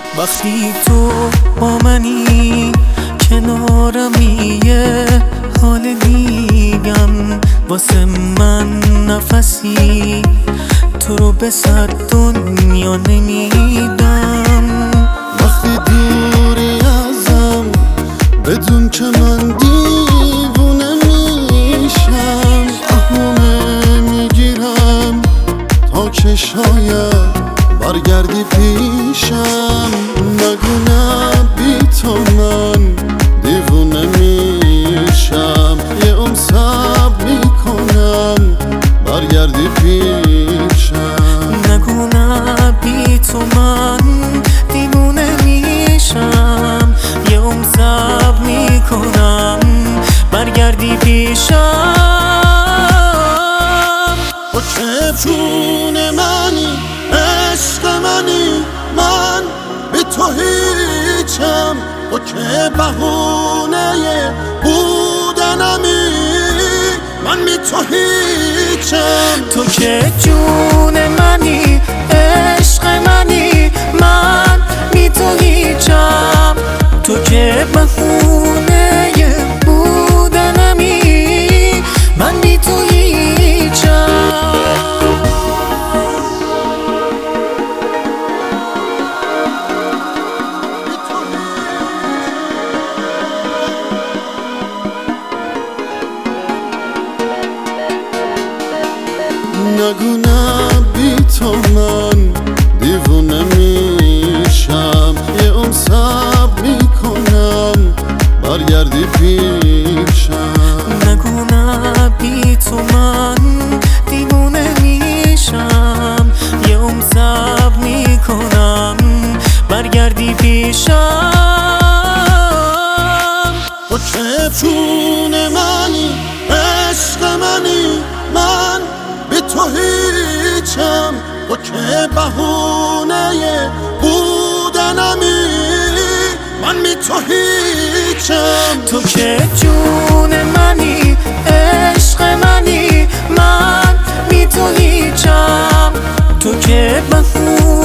وقتی تو با منی کنارمی یه حال دیگم واسه من نفسی تو رو به 100 دنیا نمیدم. وقتی دوری ازم بدون که من دیوونه میشم، بهونه میگیرم تا که شاید برگردی پیشم. نگو نه بی تو من دیوونه میشم، یه عمر صبر میکنم برگردی پیشم. نگو نه بی تو من دیوونه میشم، یه عمر صبر میکنم برگردی پیشم. تو که جون منی، عشق منی، من بی تو هیچم. تو که بهونه بودنمی، من بی تو هیچم. تو که جون منی، عشق منی، من بی تو هیچم. تو که بهونه بودنمی، من بی تو هیچم. نگو نه بی تو من دیوونه میشم، یه عمر صبر میکنم برگردی پیشم. نگو نه بی تو من دیوونه میشم، یه عمر صبر میکنم برگردی پیشم. تو که جون منی، عشق منی، من بی تو هیچم. تو که بهونه بودنمی، من بی تو هیچم. تو که جون منی، عشق منی، من بی تو هیچم. تو که بهونه